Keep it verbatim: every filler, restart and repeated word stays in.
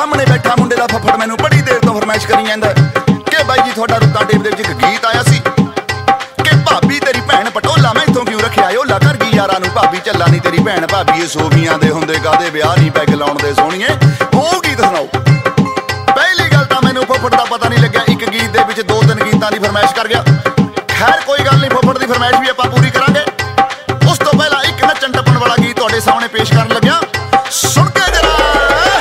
ਸਾਹਮਣੇ ਬੈਠਾ ਮੁੰਡੇ ਦਾ ਫੱਫੜ ਮੈਨੂੰ ਬੜੀ ਦੇਰ ਤੋਂ ਫਰਮਾਇਸ਼ ਕਰੀ ਜਾਂਦਾ ਕਿ ਬਾਈ ਜੀ ਤੁਹਾਡਾ ਰੁੱਤਾਂ ਟੇਪ ਦੇ ਵਿੱਚ ਇੱਕ ਗੀਤ ਆਇਆ ਸੀ ਕਿ ਭਾਬੀ ਤੇਰੀ ਭੈਣ ਪਟੋਲਾ ਮੈਂ ਇੱਥੋਂ ਕਿਉਂ ਰੱਖਿਆ ਓਲਾ ਕਰ ਗਈ ਯਾਰਾਂ ਨੂੰ ਭਾਬੀ ਚੱਲਾ ਨਹੀਂ ਤੇਰੀ ਭੈਣ ਭਾਬੀ ਇਹ ਸੋਫੀਆਂ ਦੇ ਹੁੰਦੇ ਕਾਹਦੇ ਵਿਆਹ ਨਹੀਂ ਪੈਗ ਲਾਉਣ ਦੇ ਸੋਹਣੀਏ ਉਹ ਗੀਤ ਸੁਣਾਓ। ਪਹਿਲੀ ਗੱਲ ਤਾਂ ਮੈਨੂੰ ਫੱਫੜ ਦਾ ਪਤਾ ਨਹੀਂ ਲੱਗਿਆ, ਇੱਕ ਗੀਤ ਦੇ ਵਿੱਚ ਦੋ ਤਿੰਨ ਗੀਤਾਂ ਦੀ ਫਰਮਾਇਸ਼ ਕਰ ਗਿਆ। ਖੈਰ ਕੋਈ ਗੱਲ ਨਹੀਂ, ਫੱਫੜ ਦੀ ਫਰਮਾਇਸ਼ ਵੀ ਆਪਾਂ ਪੂਰੀ ਕਰਾਂਗੇ। ਉਸ ਤੋਂ ਪਹਿਲਾਂ ਇੱਕ ਨੱਚਣ ਟੱਪਣ ਵਾਲਾ ਗੀਤ ਤੁਹਾਡੇ ਸਾਹਮਣੇ ਪੇਸ਼ ਕਰਨ ਲੱਗਾ।